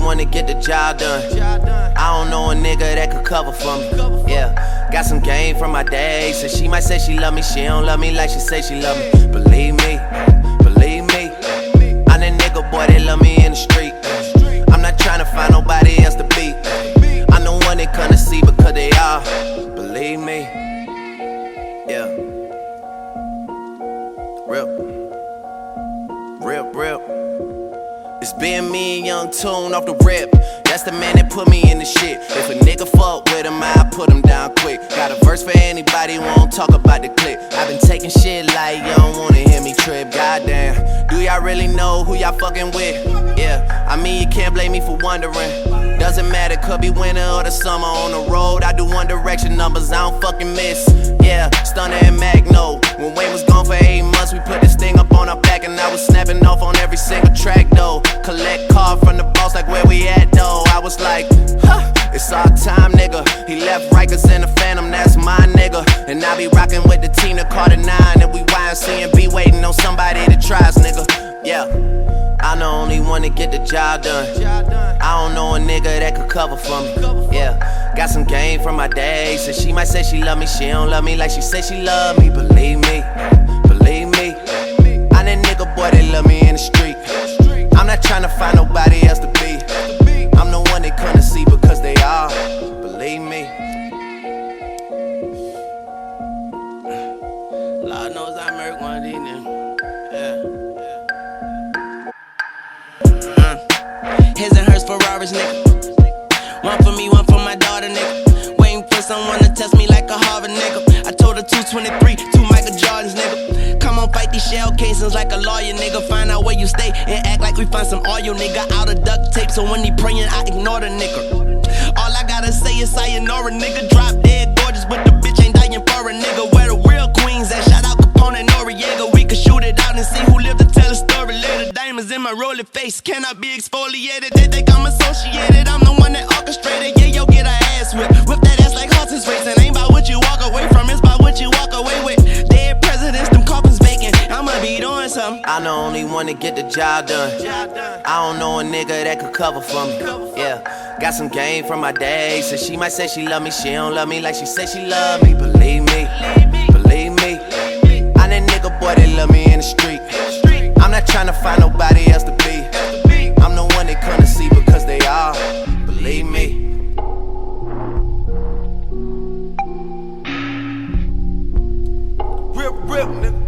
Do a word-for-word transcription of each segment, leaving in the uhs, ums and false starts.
one to get the job done. I don't know a nigga that could cover for me. Yeah, got some game from my day. So she might say she love me, she don't love me like she say she love me. Believe me, believe me, I'm that nigga boy that love me in the street. I'm not trying to find nobody else to be. I'm the one they come to see because they are. Believe me, yeah. Rip, rip, rip. It's been me and Young Tune off the rip. That's the man that put me in the shit. If a nigga fuck with him, I put him down quick. Got a verse for anybody who won't talk about the clip. I've been taking shit like you don't wanna hear me trip. Goddamn, do y'all really know who y'all fucking with? Yeah, I mean you can't blame me for wondering. Doesn't matter, could be winter or the summer. On the road, I do One Direction numbers, I don't fucking miss. Yeah, Stunner and Magno. When Wayne was gone for eight months, we put this thing up on our back, and I was snapping off on every single track though. Collect card from the boss, like where we at though. I was like, huh, it's our time, nigga. He left Rikers in the Phantom, that's my nigga. And I be rocking with the Tina Carter nine, and we Y M C and be waiting on somebody to try us, nigga. Yeah, I'm the only one to get the job done. I don't know a nigga that could cover for me. Yeah, got some game from my day. So she might say she love me, she don't love me like she say she love me. Believe me, believe me, I'm that nigga boy that love me in the street. I'm not trying to find nobody else to be. I'm the one they come to see because they are. Believe me. Lord knows I murdered one of these niggas. Yeah. Uh, his and hers Ferraris, nigga. One for me, one for my daughter, nigga. Waiting for someone to test me like a Harvard, nigga. I told her two twenty-three, two Michael Jordans, nigga. Come on, fight these shell casings like a lawyer, nigga. Find out where you stay and act like we find some oil, nigga. Out of duct tape, so when he praying, I ignore the nigga. All I gotta say is sayonara, nigga. Drop dead gorgeous, but the bitch ain't dying for a nigga. Where the real queens at? Shout out Capone and Noriega. We could shoot it out and see who lived to tell a story later. Diamonds in my rolling face cannot be exfoliated. They think I'm associated, I'm the one that orchestrated. Yeah, yo, get her ass whipped. Whip that ass like horses racing. Ain't about what you walk away from, it's about what you walk away with. Dead presidents, them coffins vacant. I'ma be doing something. I'm the only one to get the job done. I don't know a nigga that could cover for me. Yeah, got some game from my day. So she might say she love me, she don't love me like she say she love me. Believe me, believe me, I'm that nigga boy that love me in the street. I'm not trying to find nobody else to be. I'm the one they come to see because they are. Believe me. Rip, rip, nigga.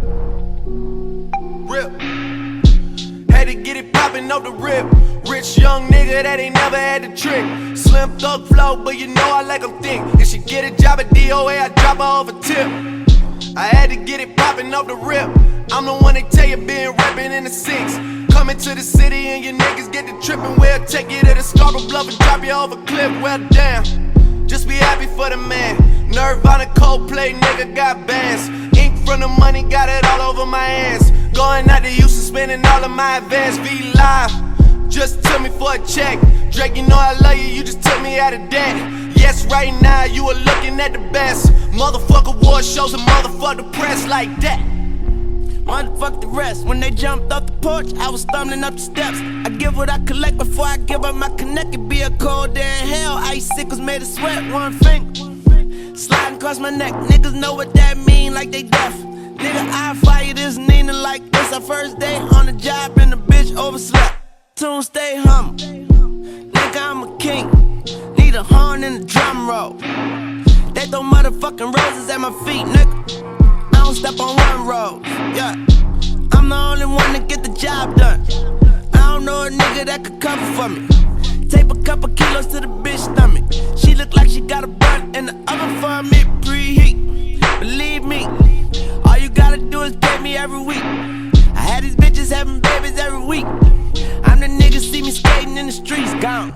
Rip. Had to get it poppin' off the rip. Rich young nigga that ain't never had the trick. Slim thug flow, but you know I like 'em thick. If she get a job at D O A, I drop her off a tip. I had to get it poppin' off the rip. I'm the one that tell you been rapping in the six. Coming to the city and your niggas get the trippin'. We'll take you to the Scarborough Bluff and drop you off a cliff. Well, damn, just be happy for the man. Nirvana, Coldplay, nigga got bands. Ink from the money, got it all over my hands. Going out to Houston, spending all of my advance. V live, just tell me for a check. Drake, you know I love you, you just took me out of debt. Yes, right now you are looking at the best. Motherfucker award shows and motherfuck the press like that. Motherfuck the rest. When they jumped off the porch, I was stumbling up the steps. I give what I collect before I give up my connect. It be a cold day in hell. Icicles made of sweat, one finger sliding across my neck. Niggas know what that mean, like they deaf. Nigga, I fire this Nina like this. Our first day on the job and the bitch overslept. Tune stay humble. Nigga, I'm a king. Need a horn and a drum roll. They throw motherfucking roses at my feet, nigga. I don't step on one road, yeah. I'm the only one to get the job done. I don't know a nigga that could cover for me. Tape a couple kilos to the bitch stomach. She look like she got a bun in the oven for a mid preheat. Believe me, all you gotta do is pay me every week. I had these bitches having babies every week. I'm the nigga see me skating in the streets, gone.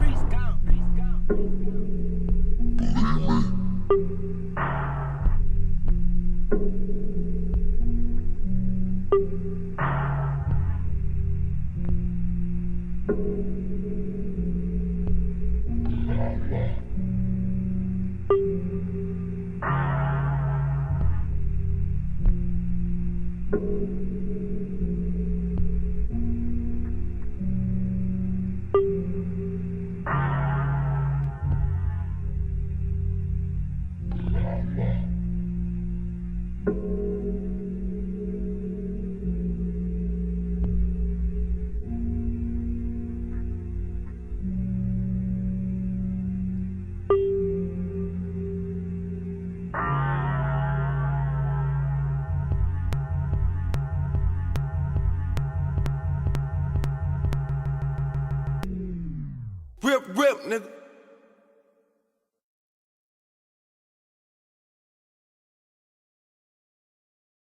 Rip, rip, nigga.